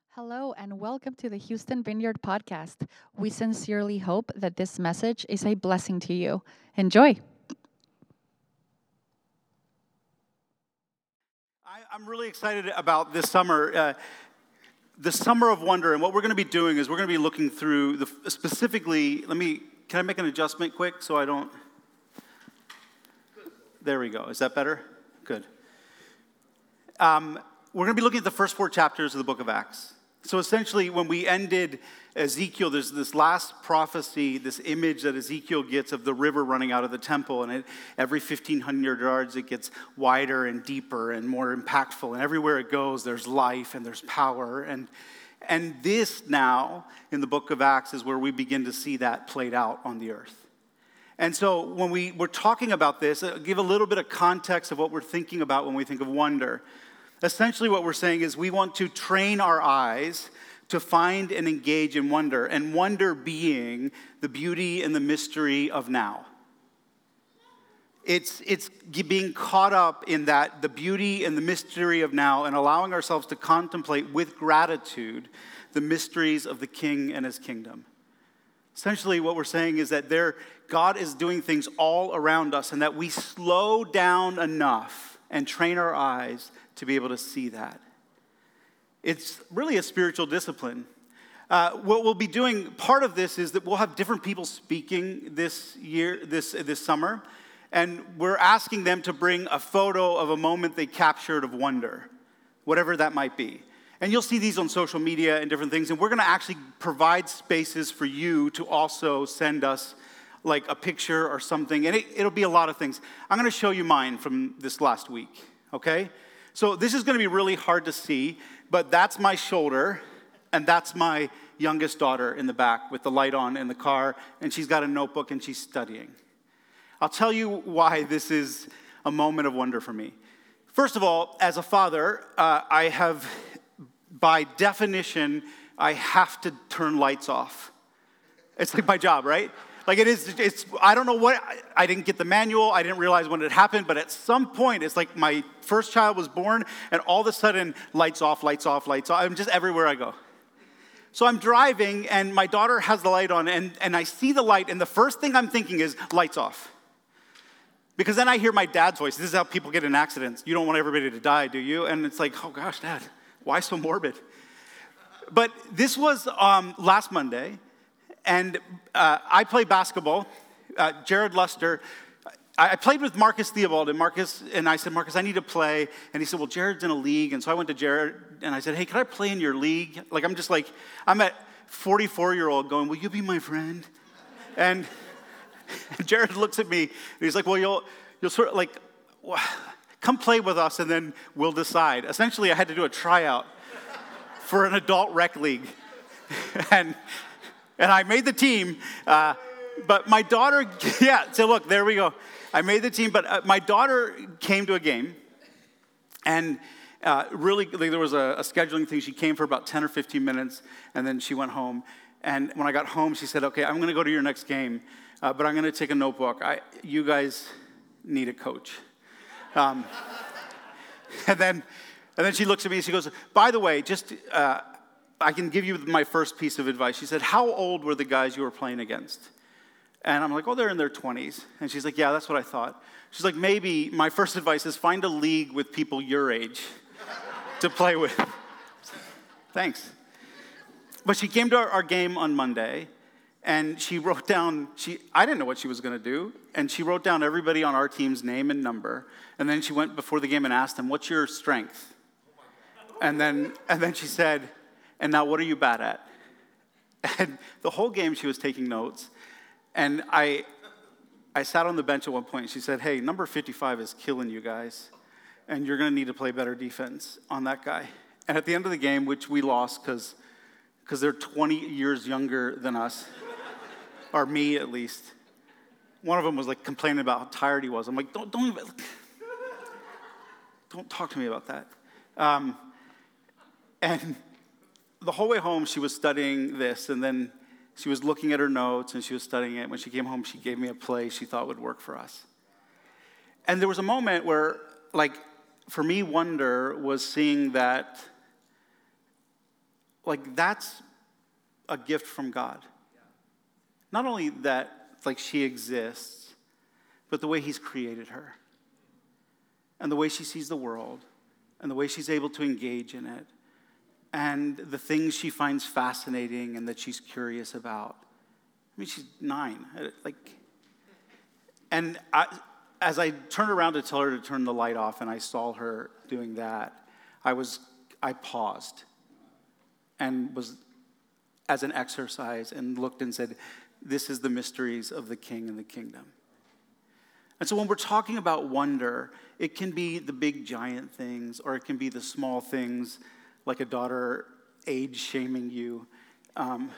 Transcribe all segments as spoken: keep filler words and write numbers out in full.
Hello, and welcome to the Houston Vineyard Podcast. We sincerely hope that this message is a blessing to you. Enjoy. I, I'm really excited about this summer, uh, the Summer of Wonder. And what we're going to be doing is we're going to be looking through the specifically. Let me. Can I make an adjustment quick so I don't? There we go. Is that better? Good. Um, we're going to be looking at the first four chapters of the book of Acts. So essentially, when we ended Ezekiel, there's this last prophecy, this image that Ezekiel gets of the river running out of the temple. And it, every fifteen hundred yards, it gets wider and deeper and more impactful. And everywhere it goes, there's life and there's power. And, and this now, in the book of Acts, is where we begin to see that played out on the earth. And so when we, we're talking about this, I'll give a little bit of context of what we're thinking about when we think of wonder. Essentially what we're saying is we want to train our eyes to find and engage in wonder, and wonder being the beauty and the mystery of now. It's, it's being caught up in that, the beauty and the mystery of now, and allowing ourselves to contemplate with gratitude the mysteries of the King and his kingdom. Essentially what we're saying is that there, God is doing things all around us, and that we slow down enough and train our eyes to be able to see that. It's really a spiritual discipline. Uh, what we'll be doing, part of this is that we'll have different people speaking this year, this, this summer, and we're asking them to bring a photo of a moment they captured of wonder, whatever that might be. And you'll see these on social media and different things, and we're going to actually provide spaces for you to also send us like a picture or something, and it, it'll be a lot of things. I'm going to show you mine from this last week, okay? So this is going to be really hard to see, but that's my shoulder, and that's my youngest daughter in the back with the light on in the car, and she's got a notebook and she's studying. I'll tell you why this is a moment of wonder for me. First of all, as a father, uh, I have, by definition, I have to turn lights off. It's like my job, right? Like it is, it's, I don't know what, I didn't get the manual, I didn't realize when it happened, but at some point, it's like my first child was born, and all of a sudden, lights off, lights off, lights off. I'm just everywhere I go. So I'm driving, and my daughter has the light on, and, and I see the light, and the first thing I'm thinking is, lights off. Because then I hear my dad's voice. This is how people get in accidents. You don't want everybody to die, do you? And it's like, oh gosh, Dad, why so morbid? But this was um, last Monday. And uh, I play basketball. Uh, Jared Luster, I, I played with Marcus Theobald, and Marcus and I said, Marcus, I need to play. And he said, well, Jared's in a league. And so I went to Jared, and I said, hey, can I play in your league? Like, I'm just like, I'm a forty-four-year-old going, will you be my friend? And Jared looks at me, and he's like, well, you'll, you'll sort of like, come play with us, and then we'll decide. Essentially, I had to do a tryout for an adult rec league. and... And I made the team, uh, but my daughter, yeah, so look, there we go. I made the team, but uh, my daughter came to a game, and uh, really, like, there was a, a scheduling thing. She came for about ten or fifteen minutes, and then she went home. And when I got home, she said, okay, I'm going to go to your next game, uh, but I'm going to take a notebook. I, you guys need a coach. Um, and then and then she looks at me, and she goes, by the way, just... Uh, I can give you my first piece of advice. She said, how old were the guys you were playing against? And I'm like, oh, they're in their twenties. And she's like, yeah, that's what I thought. She's like, maybe my first advice is find a league with people your age to play with. Thanks. But she came to our, our game on Monday, and she wrote down, she I didn't know what she was going to do, and she wrote down everybody on our team's name and number, and then she went before the game and asked them, what's your strength? And then and then she said, and now what are you bad at? And the whole game she was taking notes. And I I sat on the bench at one point, and she said, hey, number fifty-five is killing you guys, and you're going to need to play better defense on that guy. And at the end of the game, which we lost because because they're twenty years younger than us, or me at least, one of them was like complaining about how tired he was. I'm like, don't, don't even, don't talk to me about that. Um, and the whole way home, she was studying this, and then she was looking at her notes, and she was studying it. When she came home, she gave me a play she thought would work for us. And there was a moment where, like, for me, wonder was seeing that like that's a gift from God. Not only that, like she exists, but the way he's created her. And the way she sees the world. And the way she's able to engage in it. And the things she finds fascinating and that she's curious about. I mean, she's nine. Like, and I, as I turned around to tell her to turn the light off and I saw her doing that, I was, I paused and was as an exercise and looked and said, this is the mysteries of the King and the kingdom. And so when we're talking about wonder, it can be the big giant things, or it can be the small things, like a daughter age shaming you. Um,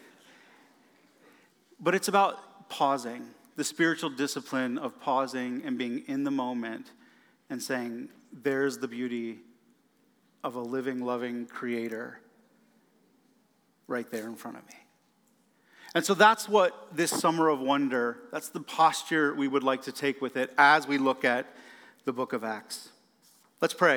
but it's about pausing, the spiritual discipline of pausing and being in the moment and saying, there's the beauty of a living, loving creator right there in front of me. And so that's what this summer of wonder, that's the posture we would like to take with it as we look at the book of Acts. Let's pray.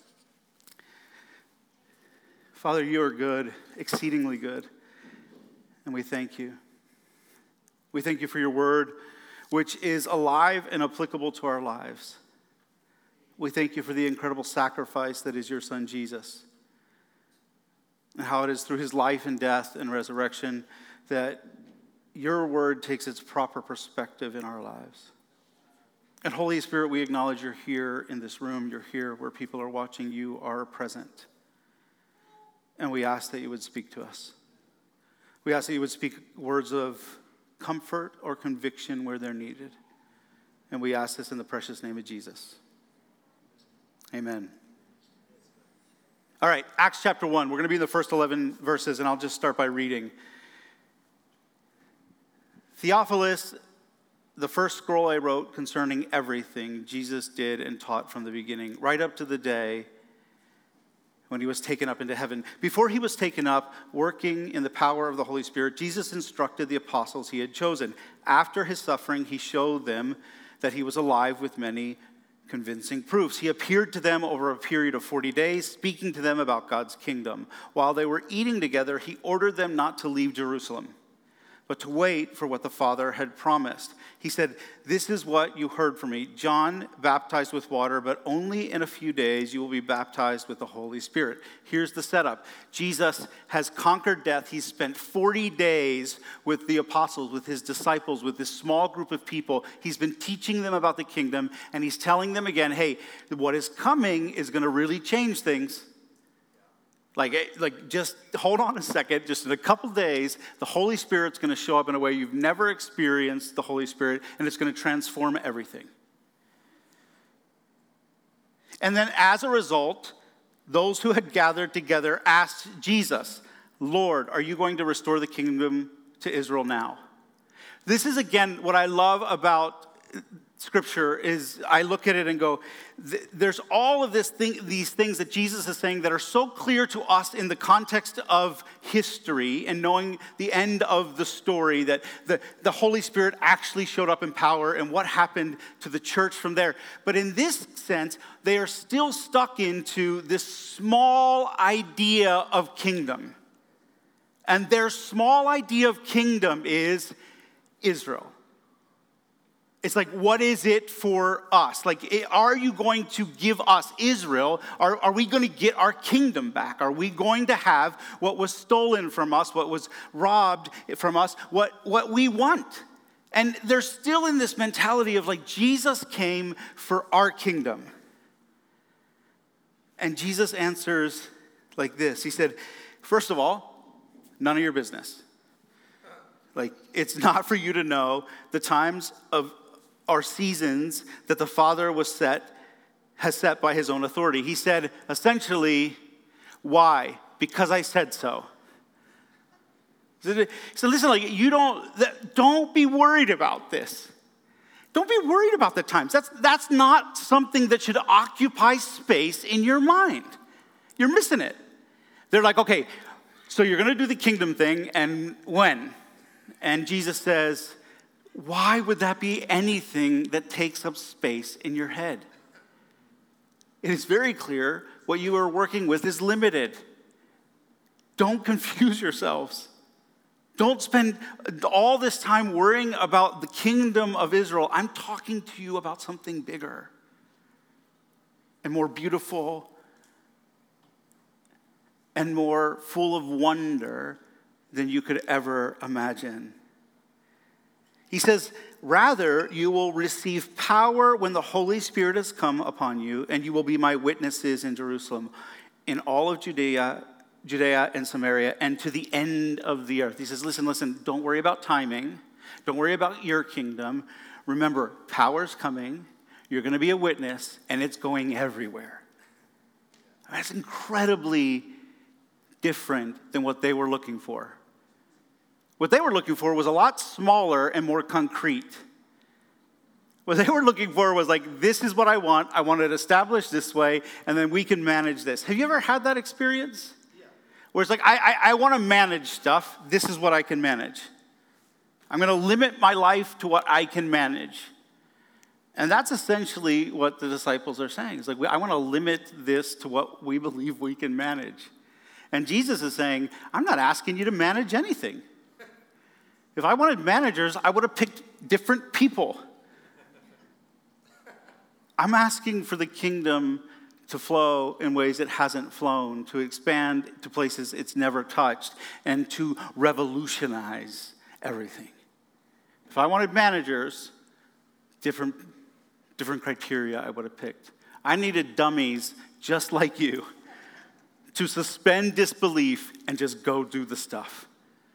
Father, you are good, exceedingly good, and we thank you. We thank you for your word, which is alive and applicable to our lives. We thank you for the incredible sacrifice that is your son, Jesus, and how it is through his life and death and resurrection that your word takes its proper perspective in our lives. And Holy Spirit, we acknowledge you're here in this room. You're here where people are watching. You are present. And we ask that you would speak to us. We ask that you would speak words of comfort or conviction where they're needed. And we ask this in the precious name of Jesus. Amen. All right, Acts chapter one. We're going to be in the first eleven verses, and I'll just start by reading. Theophilus, the first scroll I wrote concerning everything Jesus did and taught from the beginning, right up to the day when he was taken up into heaven. Before he was taken up, working in the power of the Holy Spirit, Jesus instructed the apostles he had chosen. After his suffering, he showed them that he was alive with many convincing proofs. He appeared to them over a period of forty days, speaking to them about God's kingdom. While they were eating together, he ordered them not to leave Jerusalem, but to wait for what the Father had promised. He said, this is what you heard from me. John baptized with water, but only in a few days you will be baptized with the Holy Spirit. Here's the setup. Jesus has conquered death. He's spent forty days with the apostles, with his disciples, with this small group of people. He's been teaching them about the kingdom, and he's telling them again, hey, what is coming is going to really change things. Like, like, just hold on a second. Just in a couple days, the Holy Spirit's going to show up in a way you've never experienced the Holy Spirit, and it's going to transform everything. And then as a result, those who had gathered together asked Jesus, Lord, are you going to restore the kingdom to Israel now? This is, again, what I love about Scripture is I look at it and go, there's all of this thing, these things that Jesus is saying that are so clear to us in the context of history and knowing the end of the story, that the, the Holy Spirit actually showed up in power and what happened to the church from there. But in this sense, they are still stuck into this small idea of kingdom. And their small idea of kingdom is Israel. It's like, what is it for us? Like, are you going to give us Israel? Are, are we going to get our kingdom back? Are we going to have what was stolen from us, what was robbed from us, what, what we want? And they're still in this mentality of like, Jesus came for our kingdom. And Jesus answers like this. He said, first of all, none of your business. Like, it's not for you to know the times of our seasons that the Father was set, has set by his own authority. He said, essentially, why? Because I said so. So listen, like, you don't, don't be worried about this. Don't be worried about the times. That's, that's not something that should occupy space in your mind. You're missing it. They're like, okay, so you're going to do the kingdom thing, and when? And Jesus says, why would that be anything that takes up space in your head? It is very clear what you are working with is limited. Don't confuse yourselves. Don't spend all this time worrying about the kingdom of Israel. I'm talking to you about something bigger and more beautiful and more full of wonder than you could ever imagine. He says, rather, you will receive power when the Holy Spirit has come upon you, and you will be my witnesses in Jerusalem, in all of Judea, Judea and Samaria, and to the end of the earth. He says, listen, listen, don't worry about timing. Don't worry about your kingdom. Remember, power's coming. You're going to be a witness, and it's going everywhere. That's incredibly different than what they were looking for. What they were looking for was a lot smaller and more concrete. What they were looking for was like, this is what I want. I want it established this way, and then we can manage this. Have you ever had that experience? Yeah. Where it's like, I, I, I want to manage stuff. This is what I can manage. I'm going to limit my life to what I can manage. And that's essentially what the disciples are saying. It's like, I want to limit this to what we believe we can manage. And Jesus is saying, I'm not asking you to manage anything. If I wanted managers, I would have picked different people. I'm asking for the kingdom to flow in ways it hasn't flown, to expand to places it's never touched, and to revolutionize everything. If I wanted managers, different, different criteria I would have picked. I needed dummies just like you to suspend disbelief and just go do the stuff.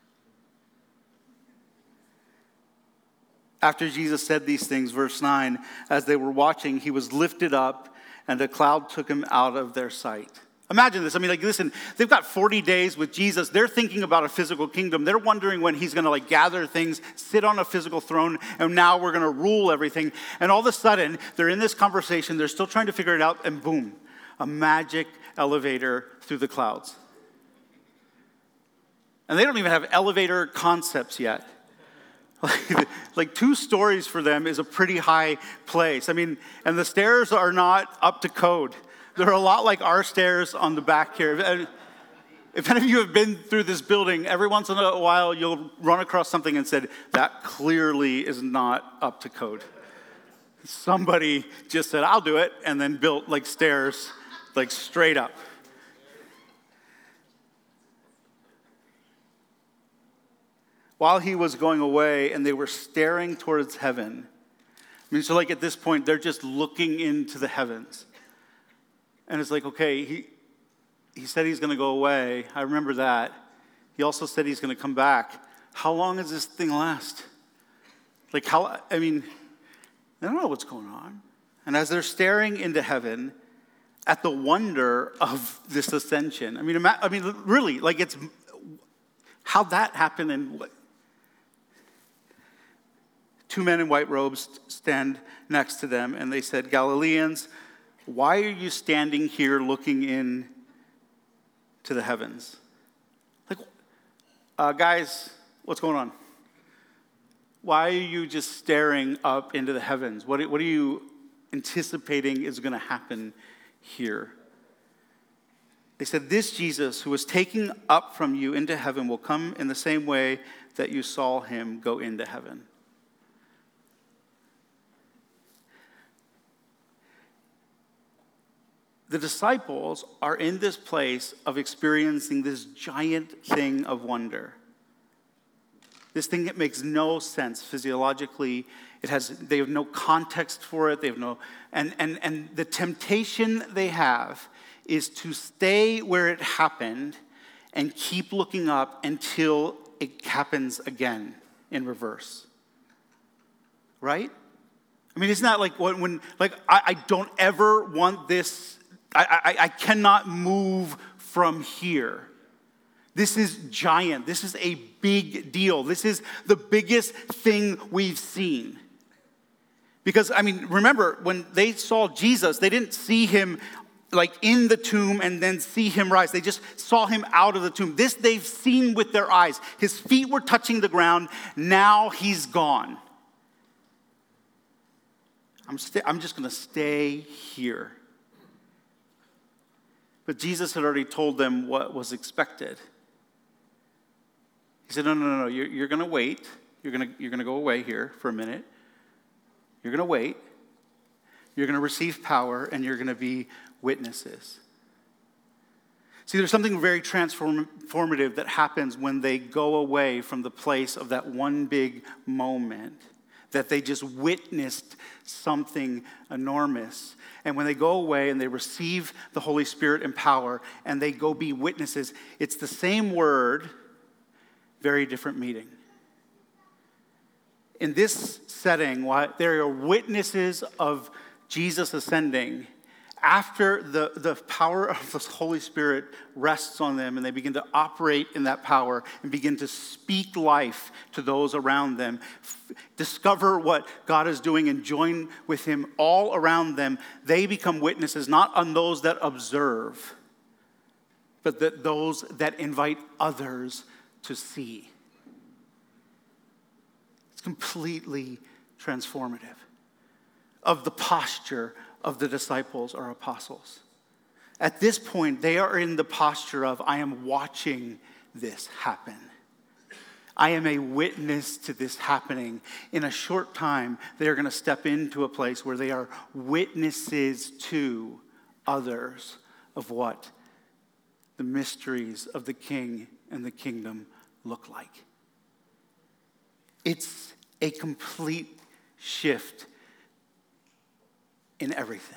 After Jesus said these things, verse nine, as they were watching, he was lifted up and a cloud took him out of their sight. Imagine this. I mean, like, listen, they've got forty days with Jesus. They're thinking about a physical kingdom. They're wondering when he's going to, like, gather things, sit on a physical throne, and now we're going to rule everything. And all of a sudden, they're in this conversation. They're still trying to figure it out, and boom, a magic elevator through the clouds. And they don't even have elevator concepts yet. Like, like two stories for them is a pretty high place. I mean, and the stairs are not up to code. They're a lot like our stairs on the back here. If any of you have been through this building, every once in a while you'll run across something and said, that clearly is not up to code. Somebody just said, I'll do it, and then built like stairs, like straight up. While he was going away and they were staring towards heaven. I mean, so like at this point, they're just looking into the heavens. And it's like, okay, he he said he's going to go away. I remember that. He also said he's going to come back. How long does this thing last? Like how, I mean, I don't know what's going on. And as they're staring into heaven at the wonder of this ascension, I mean, ima- I mean, really, like it's, how'd that happen and what? Two men in white robes stand next to them, and they said, Galileans, why are you standing here looking in to the heavens? Like, uh, guys, what's going on? Why are you just staring up into the heavens? What, what are you anticipating is going to happen here? They said, this Jesus who was taken up from you into heaven will come in the same way that you saw him go into heaven. The disciples are in this place of experiencing this giant thing of wonder. This thing that makes no sense physiologically. It has, they have no context for it. They have no, and, and, and the temptation they have is to stay where it happened and keep looking up until it happens again in reverse. Right? I mean, it's not like when, when like, I, I don't ever want this. I, I, I cannot move from here. This is giant. This is a big deal. This is the biggest thing we've seen. Because, I mean, remember, when they saw Jesus, they didn't see him like in the tomb and then see him rise. They just saw him out of the tomb. This they've seen with their eyes. His feet were touching the ground. Now he's gone. I'm, st- I'm just going to stay here. But Jesus had already told them what was expected. He said, no, no, no, no, you're, you're going to wait. You're going to you're going to go away here for a minute. You're going to wait. You're going to receive power, and you're going to be witnesses. See, there's something very transformative that happens when they go away from the place of that one big moment, that they just witnessed something enormous. And when they go away and they receive the Holy Spirit and power, and they go be witnesses, it's the same word, very different meaning. In this setting, while there are witnesses of Jesus ascending, after the, the power of the Holy Spirit rests on them and they begin to operate in that power and begin to speak life to those around them, f- discover what God is doing and join with him all around them, they become witnesses not on those that observe, but that those that invite others to see. It's completely transformative of the posture of the disciples or apostles. At this point, they are in the posture of, I am watching this happen. I am a witness to this happening. In a short time, they are going to step into a place where they are witnesses to others of what the mysteries of the King and the kingdom look like. It's a complete shift in everything.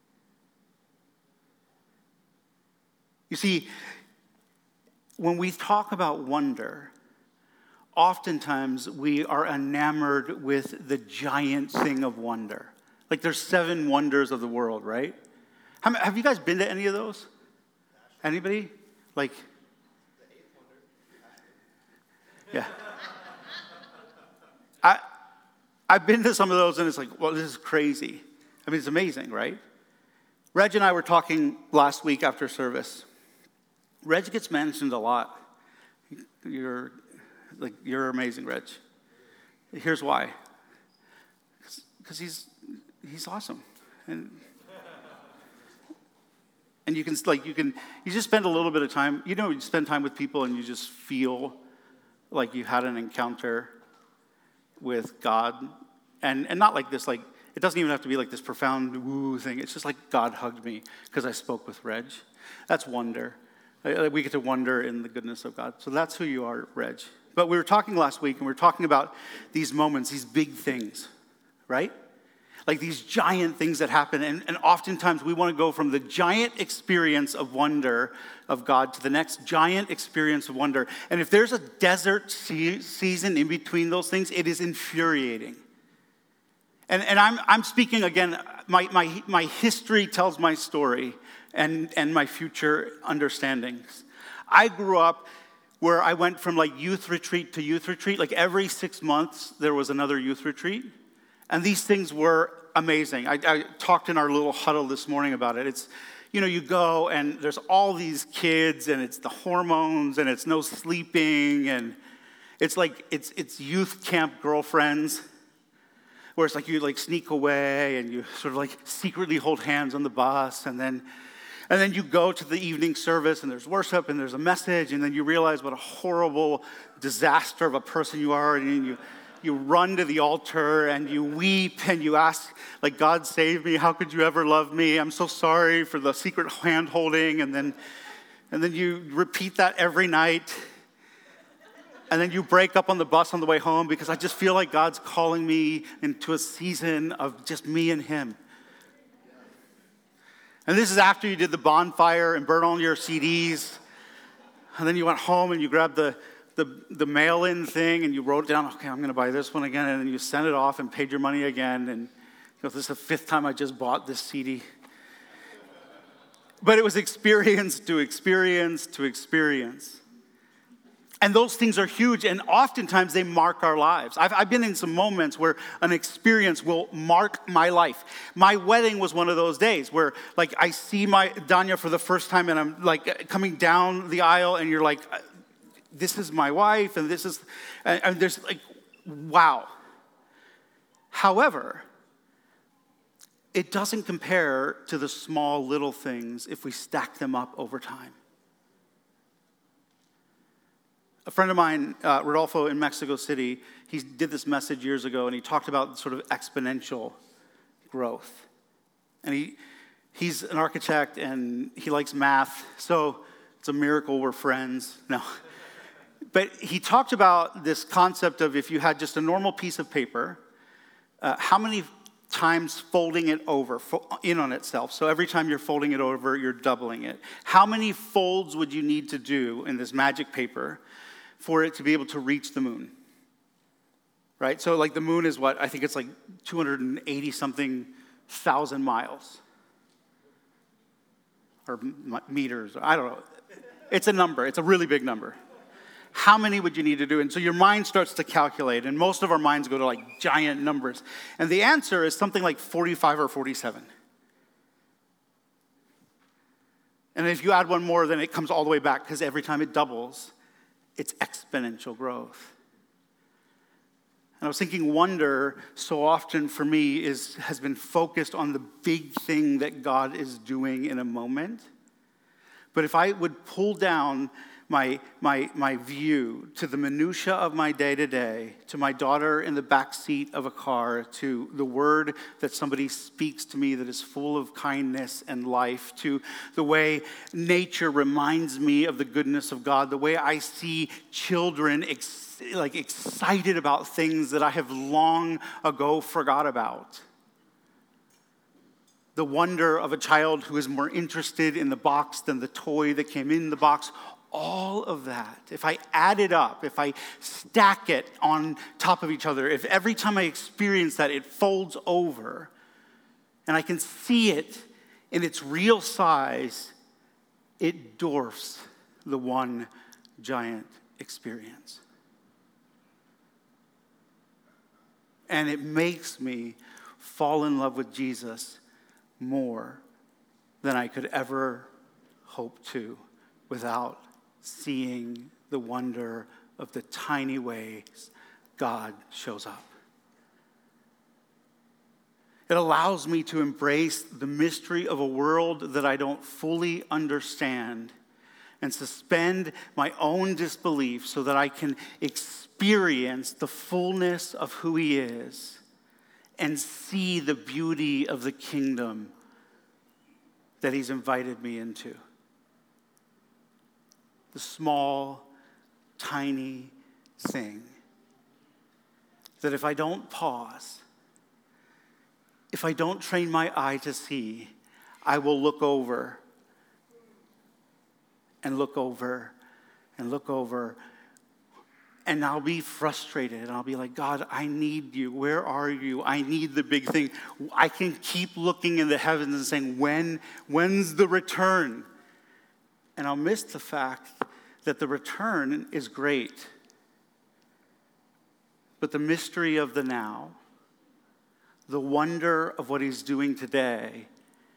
You see, when we talk about wonder, oftentimes we are enamored with the giant thing of wonder. Like there's seven wonders of the world, right? How, have you guys been to any of those? Anybody? Like, yeah. I, I've been to some of those and it's like, well, this is crazy. I mean, it's amazing, right? Reg and I were talking last week after service. Reg gets mentioned a lot. You're like you're amazing, Reg. Here's why. Because he's he's awesome, and and you can like you can you just spend a little bit of time. You know, you spend time with people and you just feel like you had an encounter with God, and and not like this like. It doesn't even have to be like this profound woo thing. It's just like God hugged me because I spoke with Reg. That's wonder. We get to wonder in the goodness of God. So that's who you are, Reg. But we were talking last week, and we were talking about these moments, these big things, right? Like these giant things that happen. And, and oftentimes we want to go from the giant experience of wonder of God to the next giant experience of wonder. And if there's a desert se- season in between those things, it is infuriating. And, and I'm, I'm speaking again, my, my, my history tells my story and, and my future understandings. I grew up where I went from like youth retreat to youth retreat. Like every six months, there was another youth retreat. And these things were amazing. I, I talked in our little huddle this morning about it. It's, you know, you go and there's all these kids and it's the hormones and it's no sleeping and it's like, it's, it's youth camp girlfriends. Where it's like you like sneak away and you sort of like secretly hold hands on the bus and then and then you go to the evening service and there's worship and there's a message and then you realize what a horrible disaster of a person you are and you you run to the altar and you weep and you ask like God save me, how could you ever love me? I'm so sorry for the secret hand holding and then and then you repeat that every night. And then you break up on the bus on the way home because I just feel like God's calling me into a season of just me and him. And this is after you did the bonfire and burned all your C Ds. And then you went home and you grabbed the, the, the mail-in thing and you wrote it down, okay, I'm going to buy this one again. And then you sent it off and paid your money again. And you know, this is the fifth time I just bought this C D. But it was experience to experience to experience. And those things are huge, and oftentimes they mark our lives. I've, I've been in some moments where an experience will mark my life. My wedding was one of those days where, like, I see my Danya for the first time, and I'm, like, coming down the aisle, and you're like, this is my wife, and this is, and, and there's, like, wow. However, it doesn't compare to the small little things if we stack them up over time. A friend of mine, uh, Rodolfo in Mexico City, he did this message years ago, and he talked about sort of exponential growth. And he he's an architect, and he likes math, so it's a miracle we're friends. No. But he talked about this concept of if you had just a normal piece of paper, uh, how many times folding it over, in on itself. So every time you're folding it over, you're doubling it. How many folds would you need to do in this magic paper for it to be able to reach the moon? Right? So like the moon is what? I think it's like two hundred eighty something thousand miles. Or meters. I don't know. It's a number. It's a really big number. How many would you need to do? And so your mind starts to calculate, and most of our minds go to like giant numbers. And the answer is something like forty-five or forty-seven. And if you add one more, then it comes all the way back, because every time it doubles, it's exponential growth. And I was thinking wonder so often for me is has been focused on the big thing that God is doing in a moment. But if I would pull down my, my, my view to the minutia of my day-to-day, to my daughter in the back seat of a car, to the word that somebody speaks to me that is full of kindness and life, to the way nature reminds me of the goodness of God, the way I see children ex- like excited about things that I have long ago forgot about. The wonder of a child who is more interested in the box than the toy that came in the box. All of that, if I add it up, if I stack it on top of each other, if every time I experience that, it folds over, and I can see it in its real size, it dwarfs the one giant experience. And it makes me fall in love with Jesus more than I could ever hope to without seeing the wonder of the tiny ways God shows up. It allows me to embrace the mystery of a world that I don't fully understand and suspend my own disbelief so that I can experience the fullness of who He is and see the beauty of the kingdom that He's invited me into. The small, tiny thing that if I don't pause, if I don't train my eye to see, I will look over and look over and look over, and I'll be frustrated, and I'll be like, God, I need you. Where are you? I need the big thing. I can keep looking in the heavens and saying, when, when's the return? And I'll miss the fact that the return is great. But the mystery of the now, the wonder of what He's doing today,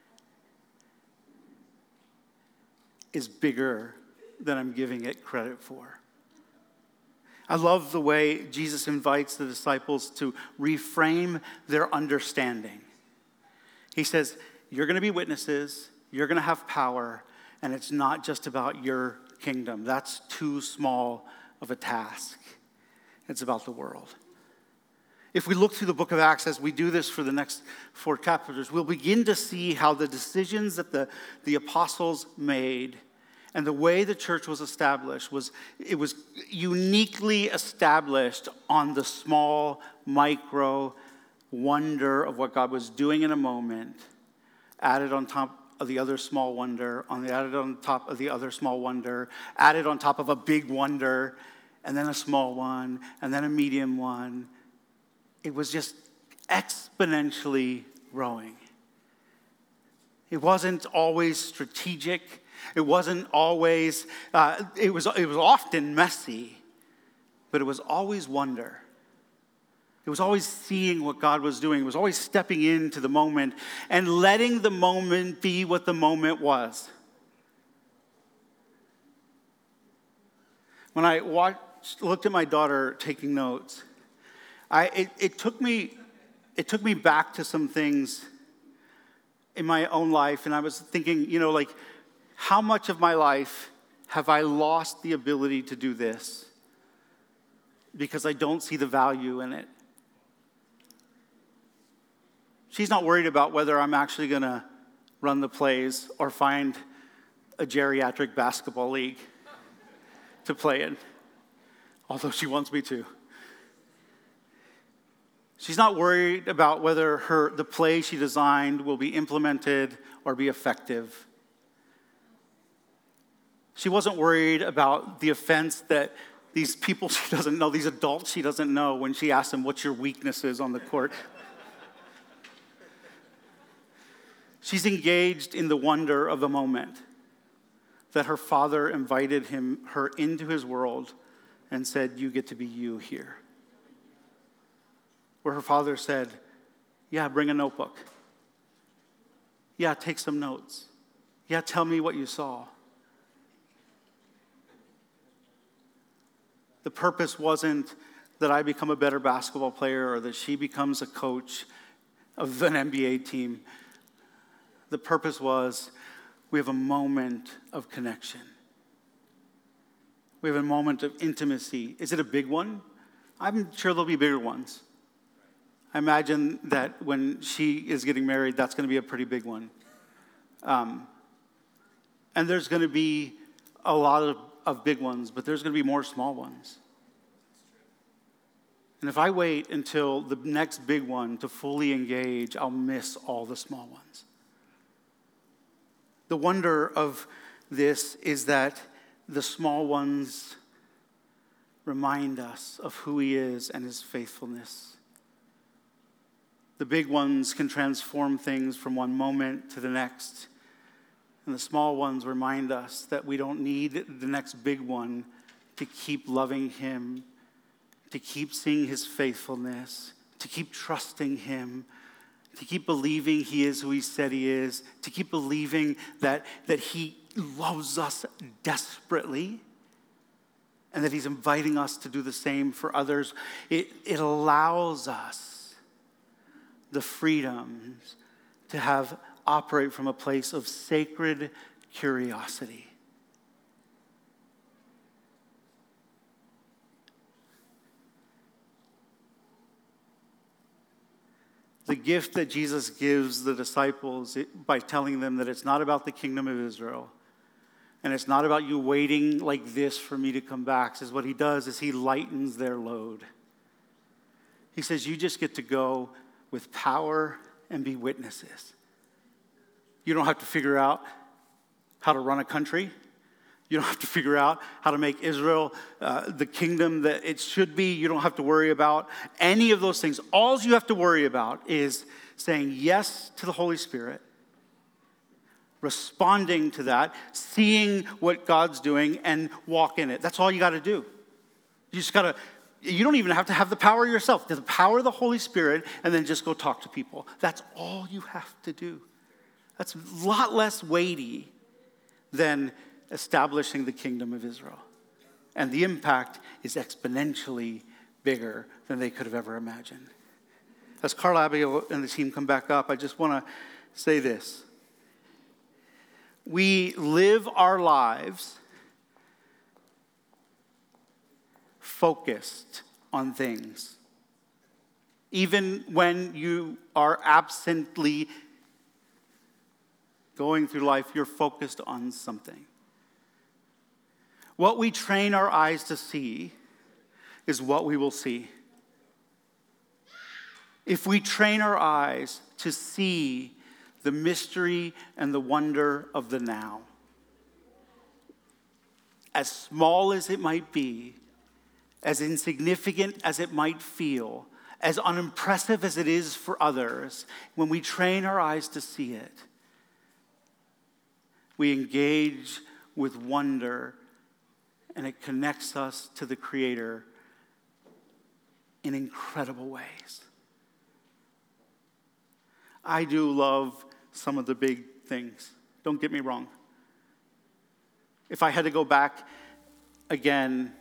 is bigger than I'm giving it credit for. I love the way Jesus invites the disciples to reframe their understanding. He says, you're going to be witnesses, you're going to have power, and it's not just about your kingdom. That's too small of a task. It's about the world. If we look through the book of Acts, as we do this for the next four chapters, we'll begin to see how the decisions that the, the apostles made and the way the church was established was, it was uniquely established on the small, micro wonder of what God was doing in a moment, added on top of the other small wonder, on the added on top of the other small wonder, added on top of a big wonder, and then a small one, and then a medium one. It was just exponentially growing. It wasn't always strategic. It wasn't always, uh, it was it was often messy, but it was always wonder. It was always seeing what God was doing. It was always stepping into the moment and letting the moment be what the moment was. When I watched, looked at my daughter taking notes, I it, it took me it took me back to some things in my own life, and I was thinking, you know, like, how much of my life have I lost the ability to do this because I don't see the value in it. She's not worried about whether I'm actually going to run the plays or find a geriatric basketball league to play in, although she wants me to. She's not worried about whether her the play she designed will be implemented or be effective. She wasn't worried about the offense that these people she doesn't know, these adults she doesn't know, when she asked them, what's your weaknesses on the court? She's engaged in the wonder of the moment that her father invited him, her into his world and said, you get to be you here. Where her father said, yeah, bring a notebook. Yeah, take some notes. Yeah, tell me what you saw. The purpose wasn't that I become a better basketball player or that she becomes a coach of an N B A team. The purpose was we have a moment of connection. We have a moment of intimacy. Is it a big one? I'm sure there'll be bigger ones. I imagine that when she is getting married, that's going to be a pretty big one. Um, and there's going to be a lot of, of big ones, but there's going to be more small ones. And if I wait until the next big one to fully engage, I'll miss all the small ones. The wonder of this is that the small ones remind us of who he is and his faithfulness. The big ones can transform things from one moment to the next. And the small ones remind us that we don't need the next big one to keep loving him, to keep seeing his faithfulness, to keep trusting him, to keep believing he is who he said he is, to keep believing that, that he loves us desperately, and that he's inviting us to do the same for others. It, it allows us the freedoms to have operate from a place of sacred curiosity. The gift that Jesus gives the disciples by telling them that it's not about the kingdom of Israel, and it's not about you waiting like this for me to come back, is what he does is he lightens their load. He says, you just get to go with power and be witnesses. You don't have to figure out how to run a country. You don't have to figure out how to make Israel uh, the kingdom that it should be. You don't have to worry about any of those things. All you have to worry about is saying yes to the Holy Spirit, responding to that, seeing what God's doing, and walk in it. That's all you got to do. You just got to, you don't even have to have the power yourself. The power of the Holy Spirit, and then just go talk to people. That's all you have to do. That's a lot less weighty than establishing the kingdom of Israel. And the impact is exponentially bigger than they could have ever imagined. As Carl Abigail and the team come back up, I just want to say this. We live our lives focused on things. Even when you are absently going through life, you're focused on something. What we train our eyes to see is what we will see. If we train our eyes to see the mystery and the wonder of the now, as small as it might be, as insignificant as it might feel, as unimpressive as it is for others, when we train our eyes to see it, we engage with wonder, and it connects us to the Creator in incredible ways. I do love some of the big things. Don't get me wrong. If I had to go back again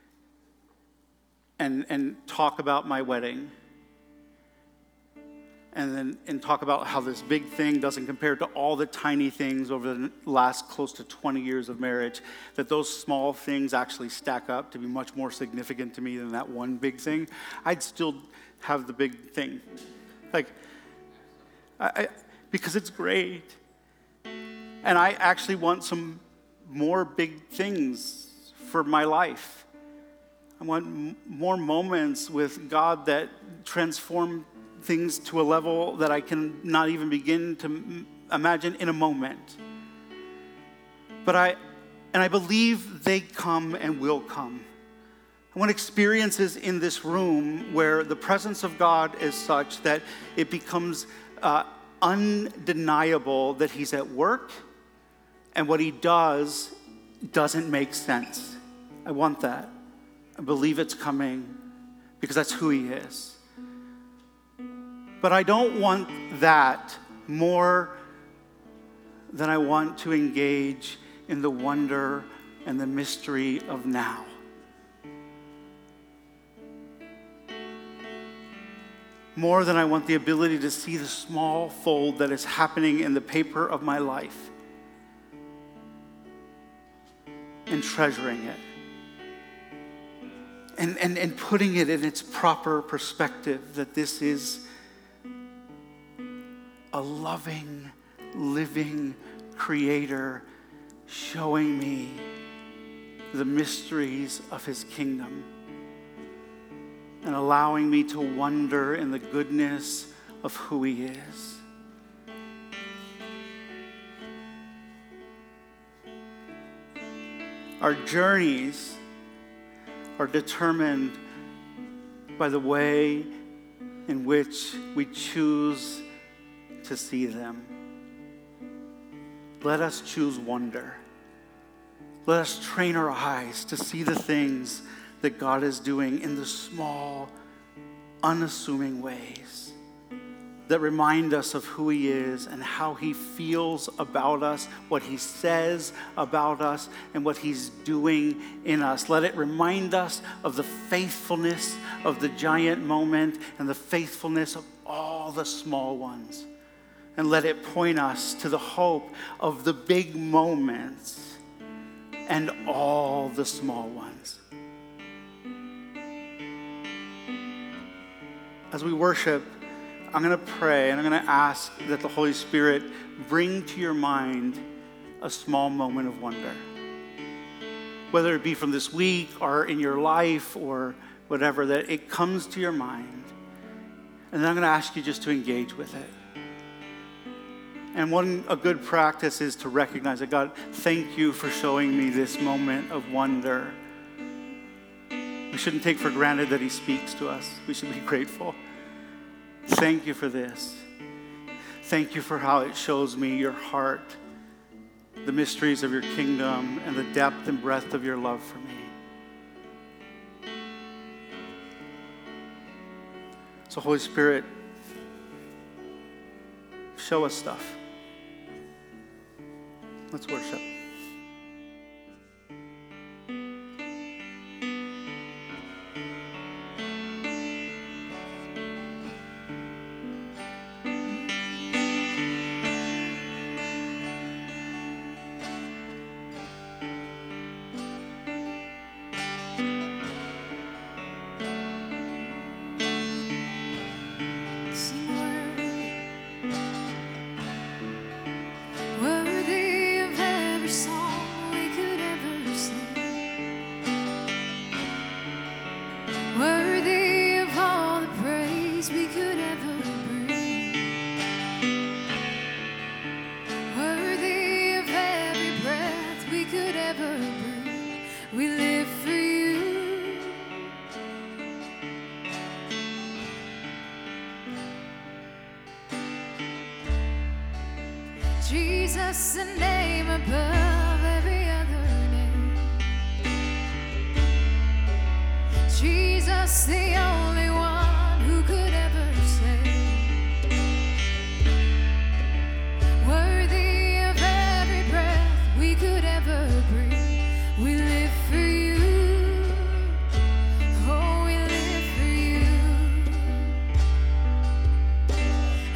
and, and talk about my wedding, and then and talk about how this big thing doesn't compare to all the tiny things over the last close to twenty years of marriage, that those small things actually stack up to be much more significant to me than that one big thing, I'd still have the big thing. Like, I, I, because it's great. And I actually want some more big things for my life. I want m- more moments with God that transform things to a level that I can not even begin to m- imagine in a moment. But I, and I believe they come and will come. I want experiences in this room where the presence of God is such that it becomes uh, undeniable that he's at work, and what he does doesn't make sense. I want that. I believe it's coming because that's who he is. But I don't want that more than I want to engage in the wonder and the mystery of now. More than I want the ability to see the small fold that is happening in the paper of my life and treasuring it. And, and, and putting it in its proper perspective, that this is a loving, living creator showing me the mysteries of his kingdom and allowing me to wonder in the goodness of who he is. Our journeys are determined by the way in which we choose to see them. Let us choose wonder. Let us train our eyes to see the things that God is doing in the small, unassuming ways that remind us of who he is and how he feels about us, what he says about us, and what he's doing in us. Let it remind us of the faithfulness of the giant moment and the faithfulness of all the small ones. And let it point us to the hope of the big moments and all the small ones. As we worship, I'm going to pray and I'm going to ask that the Holy Spirit bring to your mind a small moment of wonder. Whether it be from this week or in your life or whatever, that it comes to your mind. And then I'm going to ask you just to engage with it. And one a good practice is to recognize that, God, thank you for showing me this moment of wonder. We shouldn't take for granted that he speaks to us. We should be grateful. Thank you for this. Thank you for how it shows me your heart, the mysteries of your kingdom, and the depth and breadth of your love for me. So, Holy Spirit, show us stuff. Let's worship. Jesus, the name above every other name. Jesus, the only one who could ever save. Worthy of every breath we could ever breathe. We live for you. Oh, we live for you.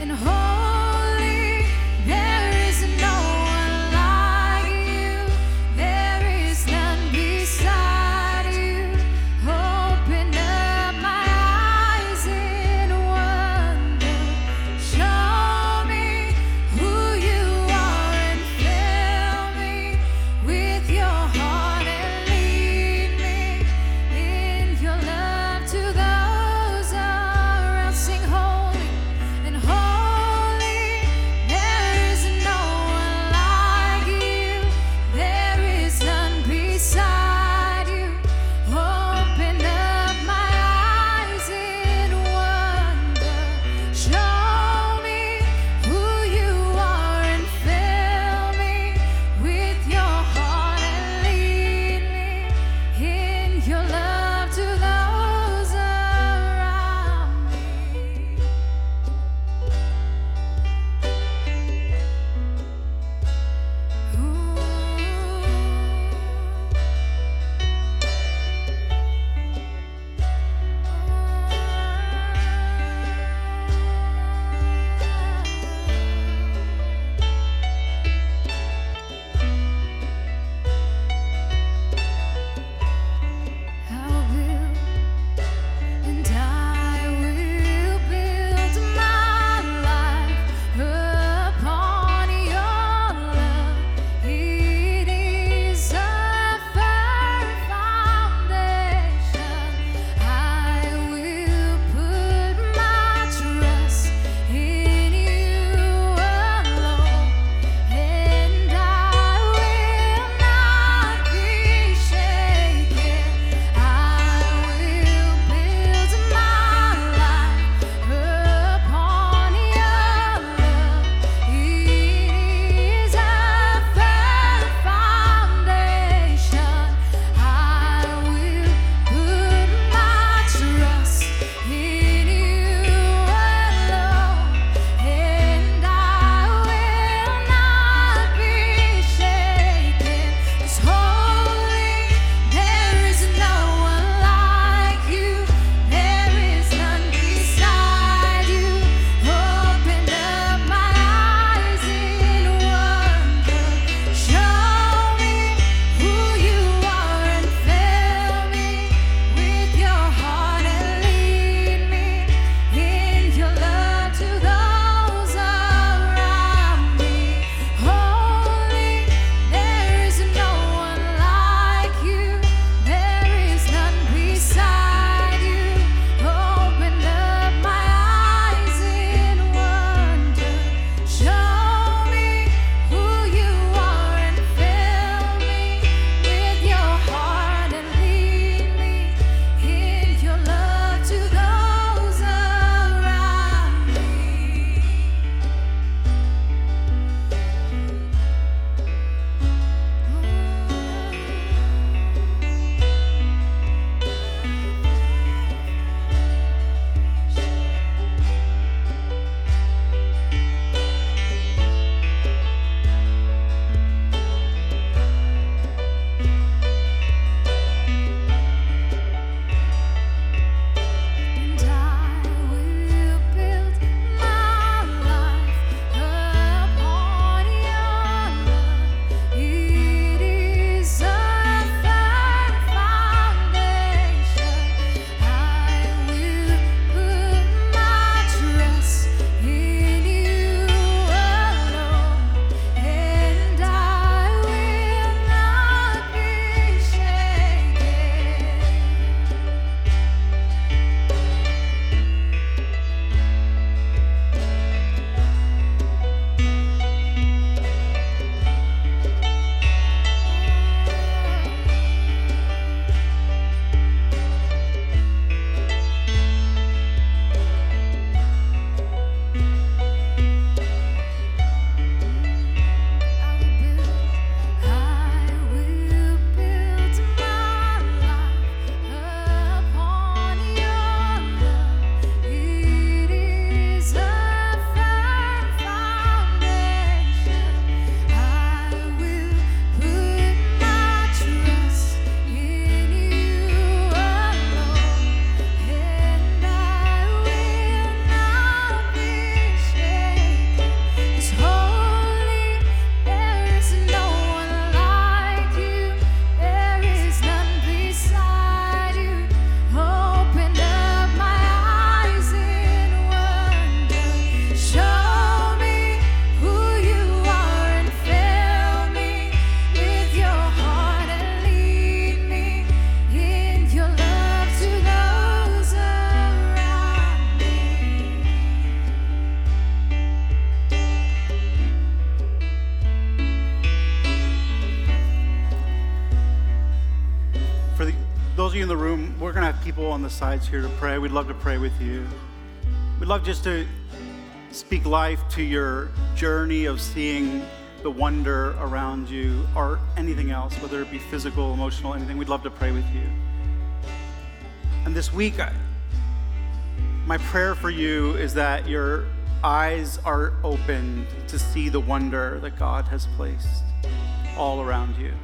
of you in the room, we're going to have people on the sides here to pray. We'd love to pray with you. We'd love just to speak life to your journey of seeing the wonder around you or anything else, whether it be physical, emotional, anything. We'd love to pray with you. And this week, I, my prayer for you is that your eyes are opened to see the wonder that God has placed all around you.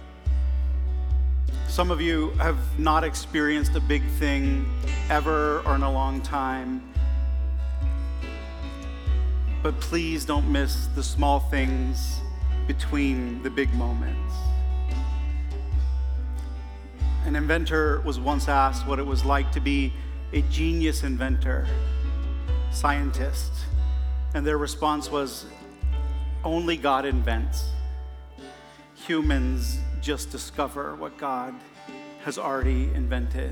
Some of you have not experienced a big thing ever or in a long time. But please don't miss the small things between the big moments. An inventor was once asked what it was like to be a genius inventor, scientist, and their response was, only God invents. Humans just discover what God has already invented.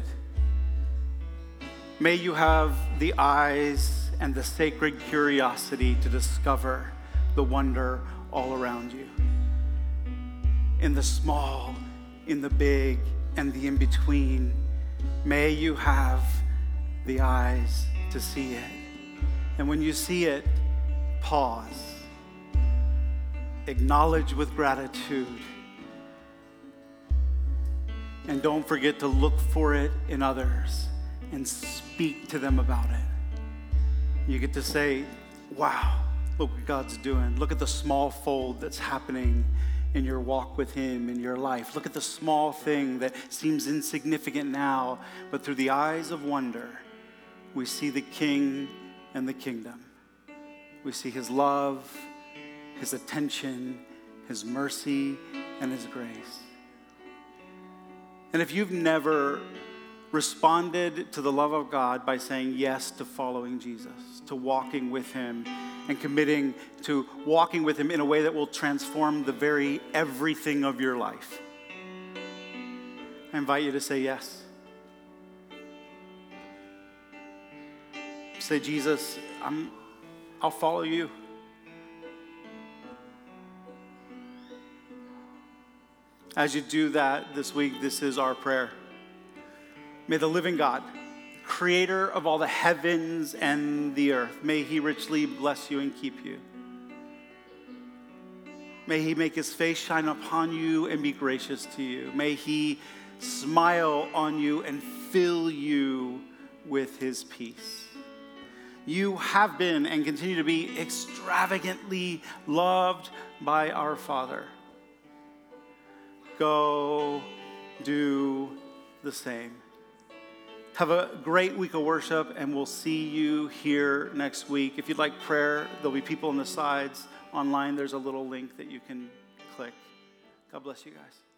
May you have the eyes and the sacred curiosity to discover the wonder all around you. In the small, in the big, and the in-between, may you have the eyes to see it. And when you see it, pause. Acknowledge with gratitude. And don't forget to look for it in others and speak to them about it. You get to say, wow, look what God's doing. Look at the small fold that's happening in your walk with Him, in your life. Look at the small thing that seems insignificant now, but through the eyes of wonder, we see the King and the kingdom. We see His love, His attention, His mercy, and His grace. And if you've never responded to the love of God by saying yes to following Jesus, to walking with Him, and committing to walking with Him in a way that will transform the very everything of your life, I invite you to say yes. Say, Jesus, I'm, I'll follow you. As you do that this week, this is our prayer. May the living God, creator of all the heavens and the earth, may He richly bless you and keep you. May He make His face shine upon you and be gracious to you. May He smile on you and fill you with His peace. You have been and continue to be extravagantly loved by our Father. Go do the same. Have a great week of worship, and we'll see you here next week. If you'd like prayer, there'll be people on the sides. Online, there's a little link that you can click. God bless you guys.